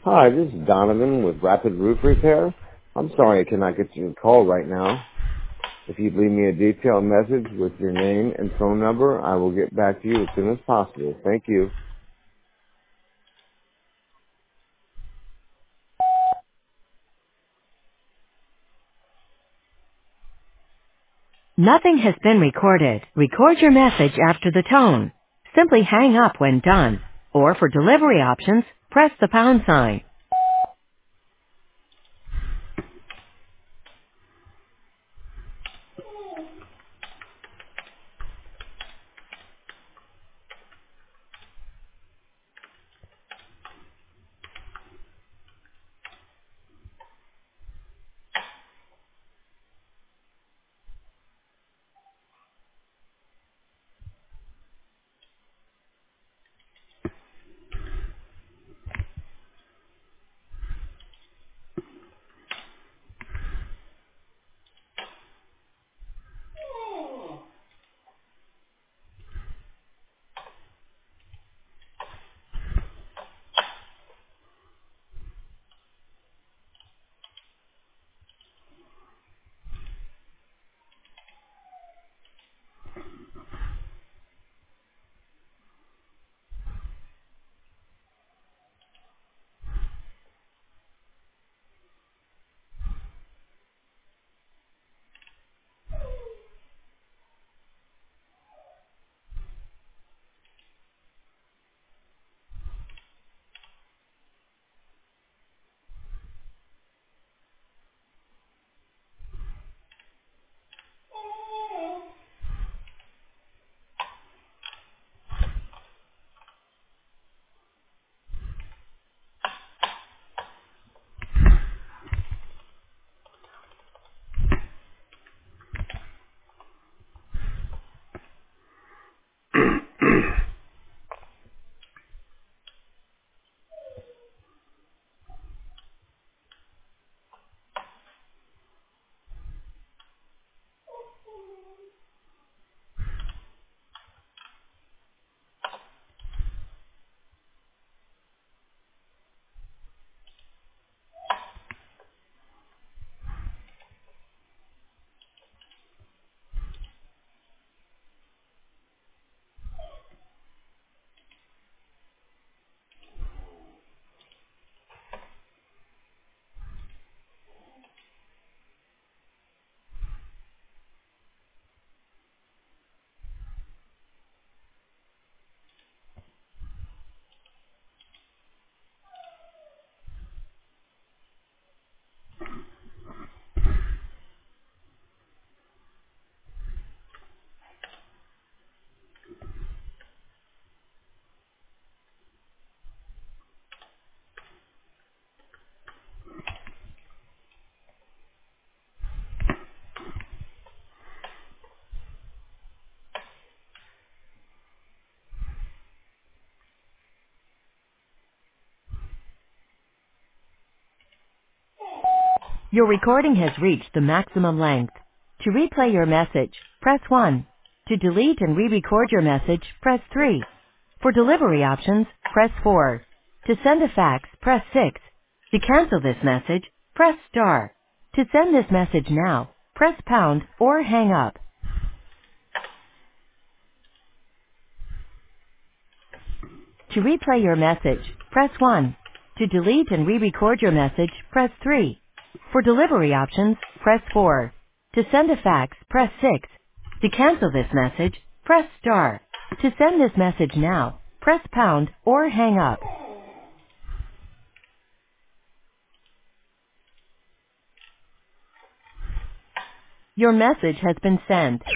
Hi, this is Donovan with Rapid Roof Repair. I'm sorry I cannot get you a call right now. If you'd leave me a detailed message with your name and phone number, I will get back to you as soon as possible. Thank you. Nothing has been recorded. Record your message after the tone. Simply hang up when done. Or for delivery options, press the pound sign. Your recording has reached the maximum length. To replay your message, press 1. To delete and re-record your message, press 3. For delivery options, press 4. To send a fax, press 6. To cancel this message, press star. To send this message now, press pound or hang up. To replay your message, press 1. To delete and re-record your message, press 3. For delivery options, press 4. To send a fax, press 6. To cancel this message, press star. To send this message now, press pound or hang up. Your message has been sent.